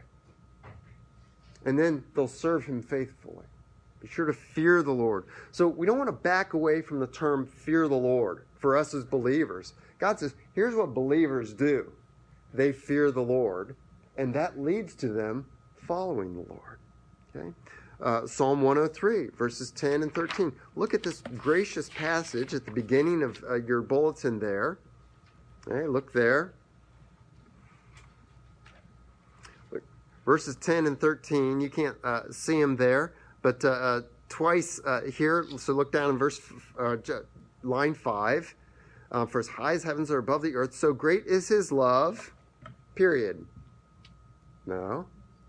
And then they'll serve him faithfully. Be sure to fear the Lord. So we don't want to back away from the term fear the Lord for us as believers. God says, here's what believers do. They fear the Lord, and that leads to them following the Lord. Okay? Uh, Psalm one oh three, verses ten and thirteen. Look at this gracious passage at the beginning of uh, your bulletin there. Okay, look there. Look, verses ten and thirteen, you can't uh, see them there. But uh, uh, twice uh, here, so look down in verse uh, line five. Uh, for as high as heavens are above the earth, so great is his love, period. No.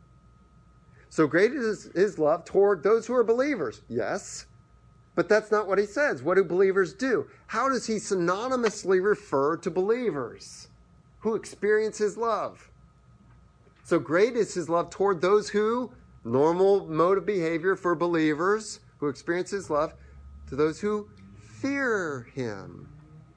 So great is his love toward those who are believers. Yes. But that's not what he says. What do believers do? How does he synonymously refer to believers who experience his love? So great is his love toward those who... Normal mode of behavior for believers who experience his love, to those who fear him.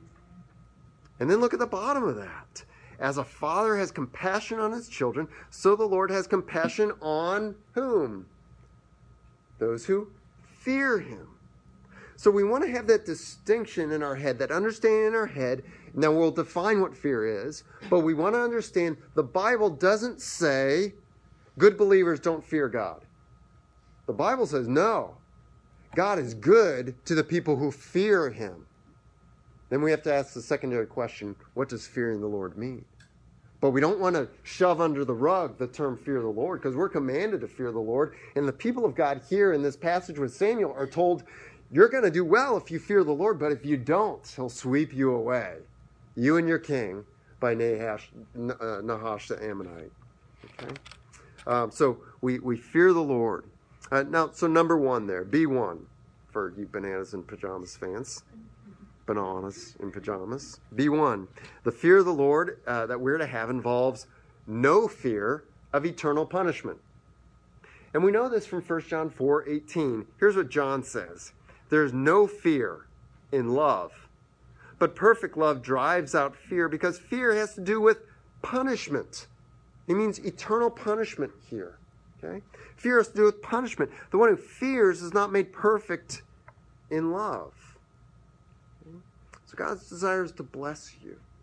And then look at the bottom of that. As a father has compassion on his children, so the Lord has compassion on whom? Those who fear him. So we want to have that distinction in our head, that understanding in our head. Now we'll define what fear is, but we want to understand the Bible doesn't say good believers don't fear God. The Bible says no. God is good to the people who fear him. Then we have to ask the secondary question, what does fearing the Lord mean? But we don't want to shove under the rug the term fear the Lord, because we're commanded to fear the Lord. And the people of God here in this passage with Samuel are told, you're going to do well if you fear the Lord, but if you don't, he'll sweep you away, you and your king, by Nahash, uh, Nahash the Ammonite. Okay? Um, so we, we fear the Lord. Uh, now, so number one there, B one, for you bananas and pajamas fans. Bananas in pajamas. B one, the fear of the Lord uh, that we're to have involves no fear of eternal punishment. And we know this from First John four eighteen. Here's what John says. There's no fear in love, but perfect love drives out fear, because fear has to do with punishment. It means eternal punishment here. Okay? Fear has to do with punishment. The one who fears is not made perfect in love. Okay? So God's desire is to bless you.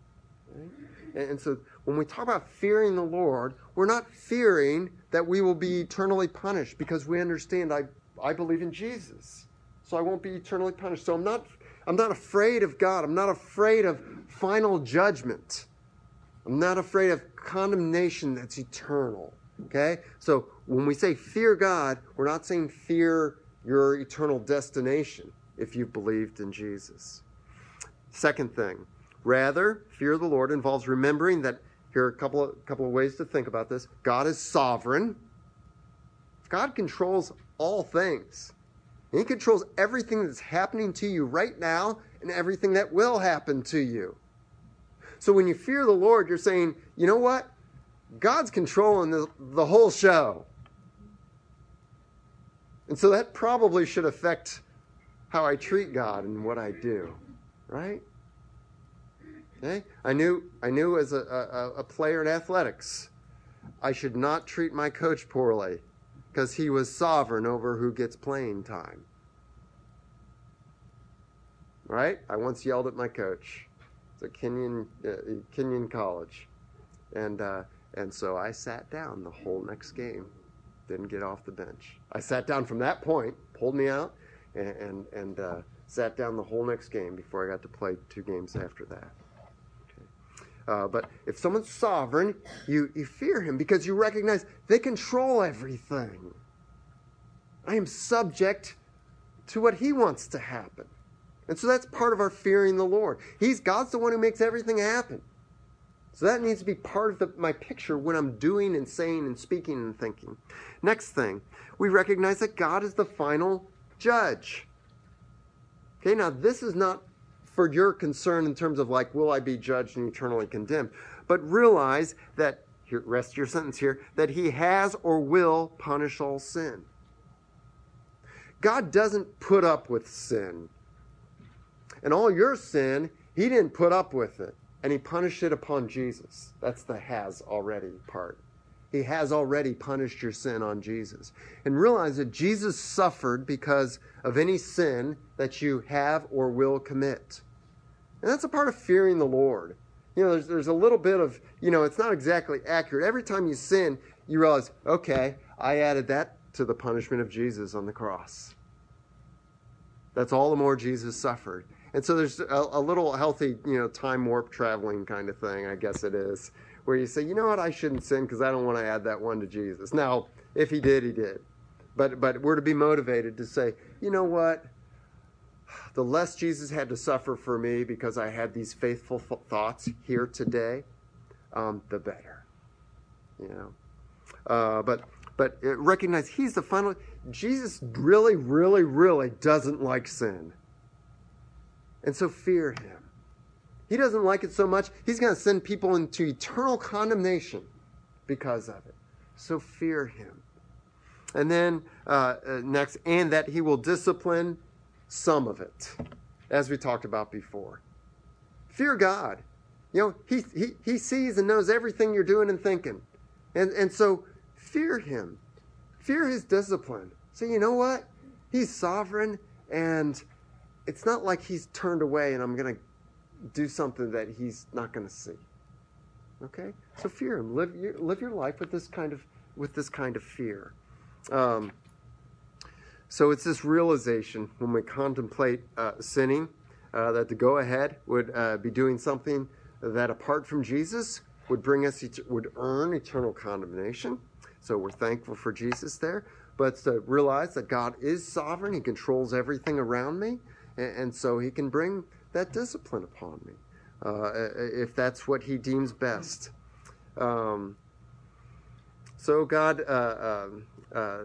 Right? And, and so when we talk about fearing the Lord, we're not fearing that we will be eternally punished, because we understand I, I believe in Jesus. So I won't be eternally punished. So I'm not I'm not afraid of God. I'm not afraid of final judgment. I'm not afraid of condemnation that's eternal. Okay? So when we say fear God, we're not saying fear your eternal destination if you've believed in Jesus. Second thing, rather, fear of the Lord involves remembering that, here are a couple of, couple of ways to think about this. God is sovereign. God controls all things. And he controls everything that's happening to you right now and everything that will happen to you. So when you fear the Lord, you're saying, you know what? God's controlling the, the whole show. And so that probably should affect how I treat God and what I do, right? Okay? I knew I knew as a, a, a player in athletics, I should not treat my coach poorly because he was sovereign over who gets playing time. Right? I once yelled at my coach. It's at Kenyon, uh, Kenyon College. And, uh, and so I sat down the whole next game. Didn't get off the bench. I sat down from that point, pulled me out, and, and, and uh, sat down the whole next game before I got to play two games after that. Uh, but if someone's sovereign, you, you fear him because you recognize they control everything. I am subject to what he wants to happen. And so that's part of our fearing the Lord. He's God's the one who makes everything happen. So that needs to be part of the, my picture when I'm doing and saying and speaking and thinking. Next thing, we recognize that God is the final judge. Okay, now this is not for your concern in terms of like, will I be judged and eternally condemned? But realize that, here, rest your sentence here, that he has or will punish all sin. God doesn't put up with sin. And all your sin, he didn't put up with it. And he punished it upon Jesus. That's the has already part. He has already punished your sin on Jesus. And realize that Jesus suffered because of any sin that you have or will commit. And that's a part of fearing the Lord. You know, there's, there's a little bit of, you know, it's not exactly accurate. Every time you sin, you realize, okay, I added that to the punishment of Jesus on the cross. That's all the more Jesus suffered. And so there's a, a little healthy, you know, time warp traveling kind of thing, I guess it is, where you say, you know what, I shouldn't sin because I don't want to add that one to Jesus. Now, if he did, he did. But but we're to be motivated to say, you know what, the less Jesus had to suffer for me because I had these faithful th- thoughts here today, um, the better. You know, uh, but but recognize he's the final. Jesus really, really, really doesn't like sin. And so fear him. He doesn't like it so much, he's going to send people into eternal condemnation because of it. So fear him. And then uh, uh, next, and that he will discipline some of it, as we talked about before. Fear God. You know, he, he, he sees and knows everything you're doing and thinking. And, and so fear him. Fear his discipline. Say, you know what? He's sovereign, and it's not like he's turned away and I'm going to do something that he's not going to see. Okay? So fear him. Live your, live your life with this kind of with this kind of fear. Um, so it's this realization when we contemplate uh, sinning uh, that to go ahead would uh, be doing something that apart from Jesus would bring us would earn eternal condemnation. So we're thankful for Jesus there, but to realize that God is sovereign, he controls everything around me. And so he can bring that discipline upon me, uh, if that's what he deems best. Um, so God uh, uh, uh,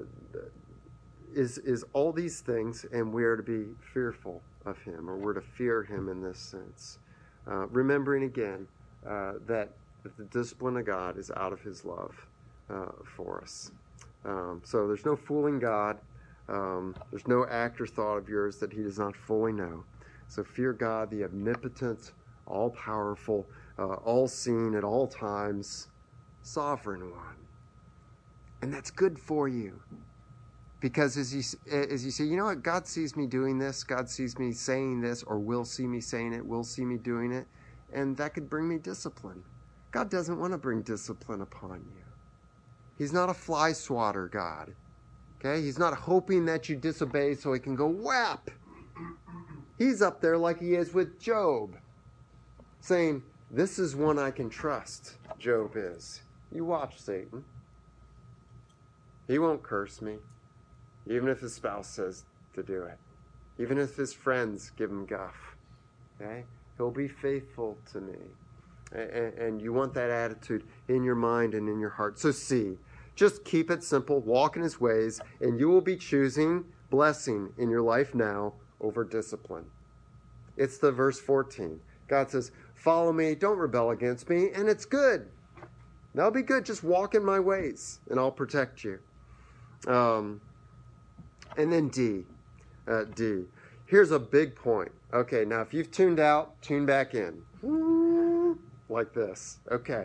is is all these things, and we are to be fearful of him, or we're to fear him in this sense. Uh, remembering again uh, that the discipline of God is out of his love uh, for us. Um, so there's no fooling God. Um, there's no act or thought of yours that he does not fully know. So fear God, the omnipotent, all-powerful, uh, all-seeing at all times, sovereign one. And that's good for you. Because as you, as you say, you know what, God sees me doing this, God sees me saying this, or will see me saying it, will see me doing it, and that could bring me discipline. God doesn't want to bring discipline upon you. He's not a fly swatter God. Okay? He's not hoping that you disobey so he can go whap. He's up there like he is with Job, saying, this is one I can trust, Job is. You watch Satan. He won't curse me, even if his spouse says to do it. Even if his friends give him guff. Okay? He'll be faithful to me. And, and you want that attitude in your mind and in your heart. So see, just keep it simple, walk in his ways, and you will be choosing blessing in your life now over discipline. It's the verse fourteen. God says, follow me, don't rebel against me, and it's good. That'll be good. Just walk in my ways, and I'll protect you. Um, and then D. Uh, D. Here's a big point. Okay, now if you've tuned out, tune back in. Like this. Okay.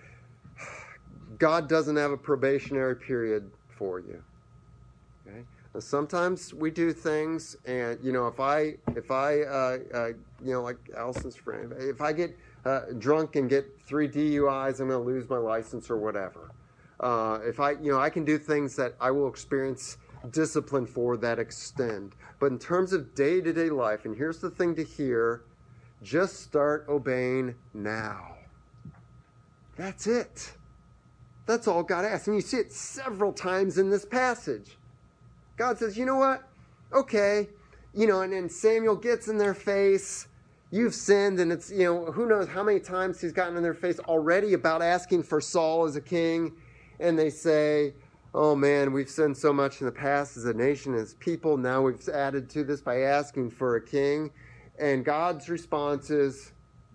God doesn't have a probationary period for you. Okay. Now, sometimes we do things, and you know, if I, if I, uh, uh, you know, like Allison's friend, if I get uh, drunk and get three D U Is, I'm going to lose my license or whatever. Uh, if I, you know, I can do things that I will experience discipline for that extend. But in terms of day-to-day life, and here's the thing to hear, just start obeying now. That's it. That's all God asks. And you see it several times in this passage. God says, you know what? Okay. You know, and then Samuel gets in their face. You've sinned, and it's, you know, who knows how many times he's gotten in their face already about asking for Saul as a king. And they say, oh man, we've sinned so much in the past as a nation, as people. Now we've added to this by asking for a king. And God's response is,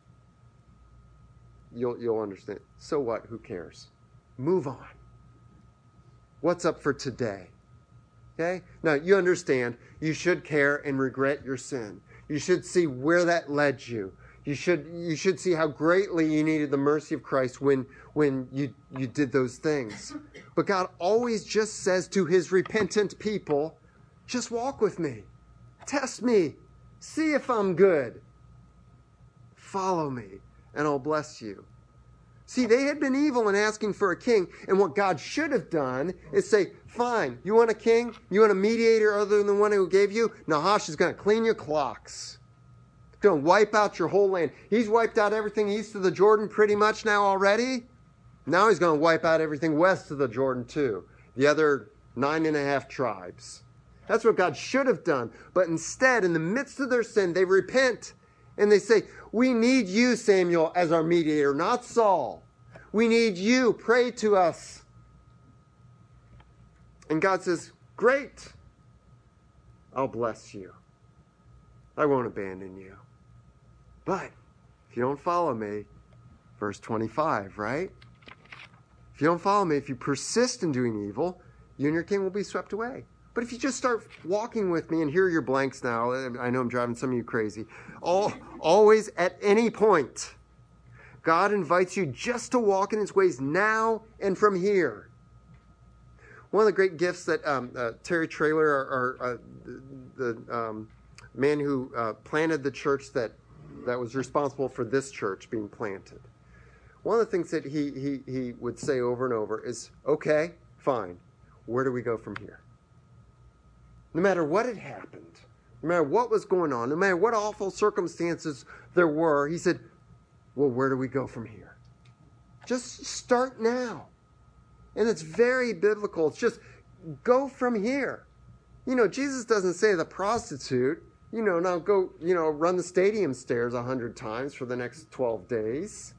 you'll, you'll understand. So what? Who cares? Move on. What's up for today? Okay? Now, you understand, you should care and regret your sin. You should see where that led you. You should, you should see how greatly you needed the mercy of Christ when, when you, you did those things. But God always just says to his repentant people, just walk with me. Test me. See if I'm good. Follow me, and I'll bless you. See, they had been evil in asking for a king, and what God should have done is say, fine, you want a king? You want a mediator other than the one who gave you? Nahash is going to clean your clocks. He's going to wipe out your whole land. He's wiped out everything east of the Jordan pretty much now already. Now he's going to wipe out everything west of the Jordan too. The other nine and a half tribes. That's what God should have done. But instead, in the midst of their sin, they repent. And they say, we need you, Samuel, as our mediator, not Saul. We need you. Pray to us. And God says, great. I'll bless you. I won't abandon you. But if you don't follow me, verse twenty-five, right? If you don't follow me, if you persist in doing evil, you and your king will be swept away. But if you just start walking with me, and here are your blanks now, I know I'm driving some of you crazy. All, always at any point, God invites you just to walk in his ways now and from here. One of the great gifts that um, uh, Terry Traylor, or, or uh, the, the um, man who uh, planted the church that, that was responsible for this church being planted. One of the things that he, he, he would say over and over is, okay, fine, where do we go from here? No matter what had happened, no matter what was going on, no matter what awful circumstances there were, he said, well, where do we go from here? Just start now. And it's very biblical. It's just go from here. You know, Jesus doesn't say to the prostitute, you know, now go, you know, run the stadium stairs a hundred times for the next twelve days.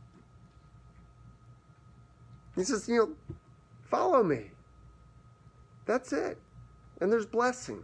He says, you know, follow me. That's it. And there's blessing.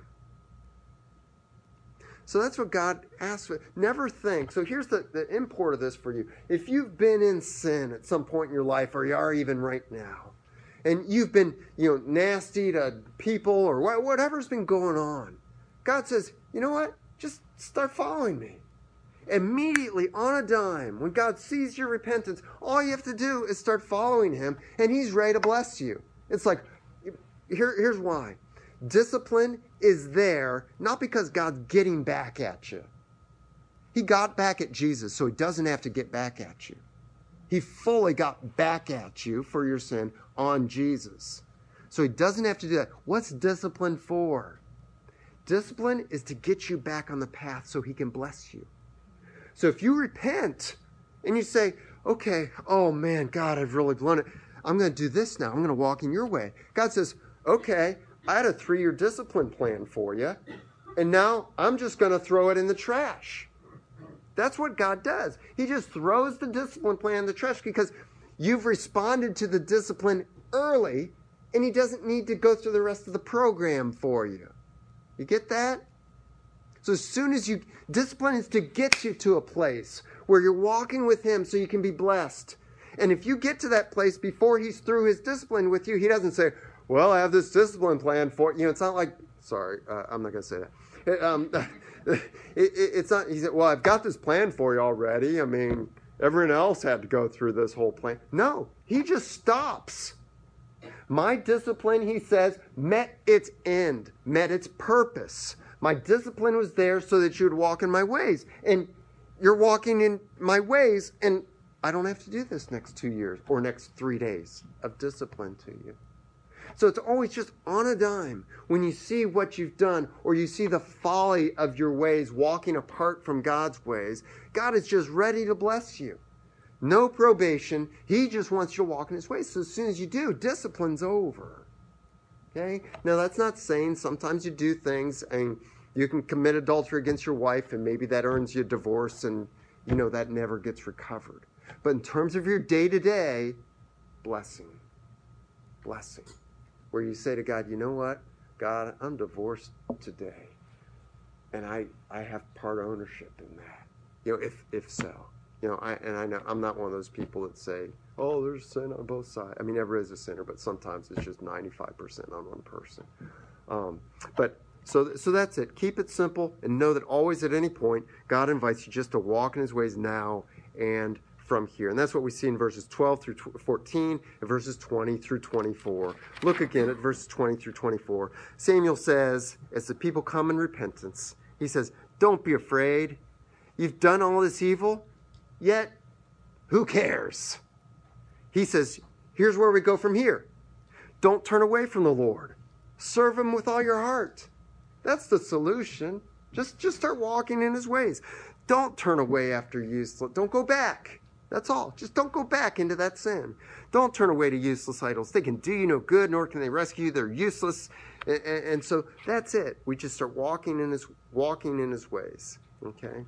So that's what God asks for. Never think. So here's the, the import of this for you. If you've been in sin at some point in your life, or you are even right now, and you've been, you know, nasty to people or whatever's been going on, God says, you know what? Just start following me. Immediately, on a dime, when God sees your repentance, all you have to do is start following him, and he's ready to bless you. It's like, here, here's why. Discipline is there not because God's getting back at you. He got back at Jesus, so he doesn't have to get back at you. He fully got back at you for your sin on Jesus. So he doesn't have to do that. What's discipline for? Discipline is to get you back on the path so he can bless you. So if you repent and you say, okay, oh man, God, I've really blown it. I'm going to do this now. I'm going to walk in your way. God says, okay, I had a three-year discipline plan for you, and now I'm just going to throw it in the trash. That's what God does. He just throws the discipline plan in the trash because you've responded to the discipline early, and he doesn't need to go through the rest of the program for you. You get that? So as soon as you, discipline is to get you to a place where you're walking with him so you can be blessed. And if you get to that place before he's through his discipline with you, he doesn't say, well, I have this discipline plan for you. You know, it's not like, sorry, uh, I'm not going to say that. It, um, it, it, it's not, he said, well, I've got this plan for you already. I mean, everyone else had to go through this whole plan. No, he just stops. My discipline, he says, met its end, met its purpose. My discipline was there so that you would walk in my ways. And you're walking in my ways, and I don't have to do this next two years or next three days of discipline to you. So it's always just on a dime when you see what you've done or you see the folly of your ways walking apart from God's ways. God is just ready to bless you. No probation. He just wants you to walk in his ways. So as soon as you do, discipline's over. Okay? Now that's not saying sometimes you do things and you can commit adultery against your wife and maybe that earns you a divorce and you know that never gets recovered. But in terms of your day-to-day, blessing. Blessing. Where you say to God, you know what? God, I'm divorced today. And I, I have part ownership in that. You know, if if so. You know, I and I know I'm not one of those people that say, oh, there's sin on both sides. I mean, everybody's a sinner, but sometimes it's just ninety-five percent on one person. Um, but so so that's it. Keep it simple and know that always at any point, God invites you just to walk in his ways now and from here. And that's what we see in verses twelve through fourteen and verses twenty through twenty-four. Look again at verses twenty through twenty-four. Samuel says, as the people come in repentance, he says, don't be afraid. You've done all this evil, yet who cares? He says, here's where we go from here. Don't turn away from the Lord. Serve him with all your heart. That's the solution. Just, just start walking in his ways. Don't turn away after useless. Don't go back. That's all. Just don't go back into that sin. Don't turn away to useless idols. They can do you no good, nor can they rescue you. They're useless. And, and, and so that's it. We just start walking in his walking in his ways. Okay?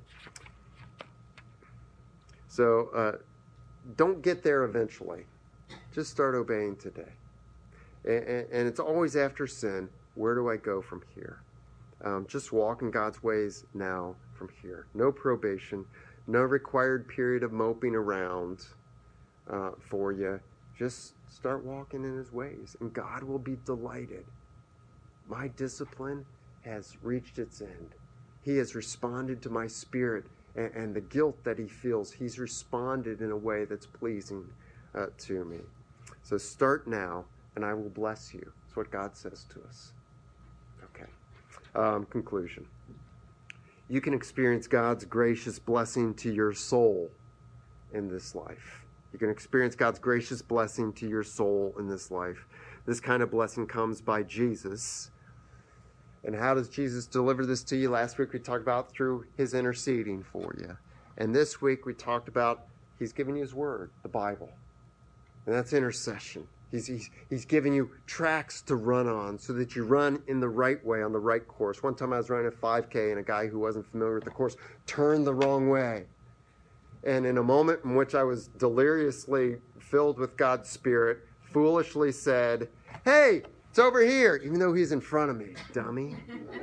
So uh, don't get there eventually. Just start obeying today. And, and, and it's always after sin. Where do I go from here? Um, just walk in God's ways now from here. No probation. No required period of moping around uh, for you. Just start walking in his ways, and God will be delighted. My discipline has reached its end. He has responded to my spirit and, and the guilt that he feels. He's responded in a way that's pleasing uh, to me. So start now, and I will bless you. That's what God says to us. Okay. Um, conclusion. You can experience God's gracious blessing to your soul in this life. You can experience God's gracious blessing to your soul in this life. This kind of blessing comes by Jesus. And how does Jesus deliver this to you? Last week we talked about through his interceding for you. And this week we talked about he's giving you his word, the Bible. And that's intercession. He's, he's, he's giving you tracks to run on so that you run in the right way, on the right course. One time I was running a five K and a guy who wasn't familiar with the course turned the wrong way. And in a moment in which I was deliriously filled with God's Spirit, foolishly said, hey, it's over here, even though he's in front of me, dummy.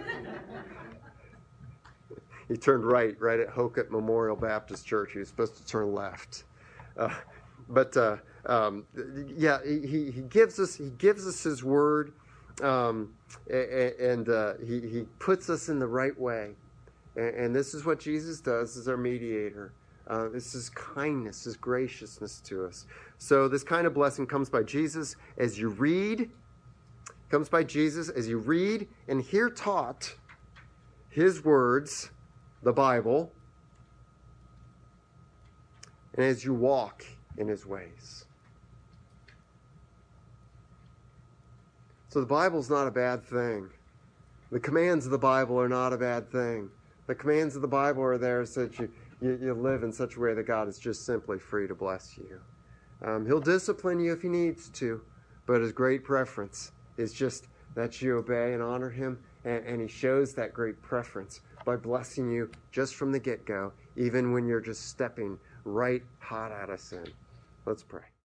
He turned right, right at Hokut Memorial Baptist Church. He was supposed to turn left. Uh, but... Uh, Um, yeah, he, he gives us he gives us his word, um, and uh, he he puts us in the right way, and, and this is what Jesus does as our mediator. Uh, this is kindness, his graciousness to us. So this kind of blessing comes by Jesus as you read, comes by Jesus as you read and hear taught his words, the Bible, and as you walk in his ways. So the Bible's not a bad thing. The commands of the Bible are not a bad thing. The commands of the Bible are there so that you, you, you live in such a way that God is just simply free to bless you. Um, he'll discipline you if he needs to, but his great preference is just that you obey and honor him, and, and he shows that great preference by blessing you just from the get-go, even when you're just stepping right hot out of sin. Let's pray.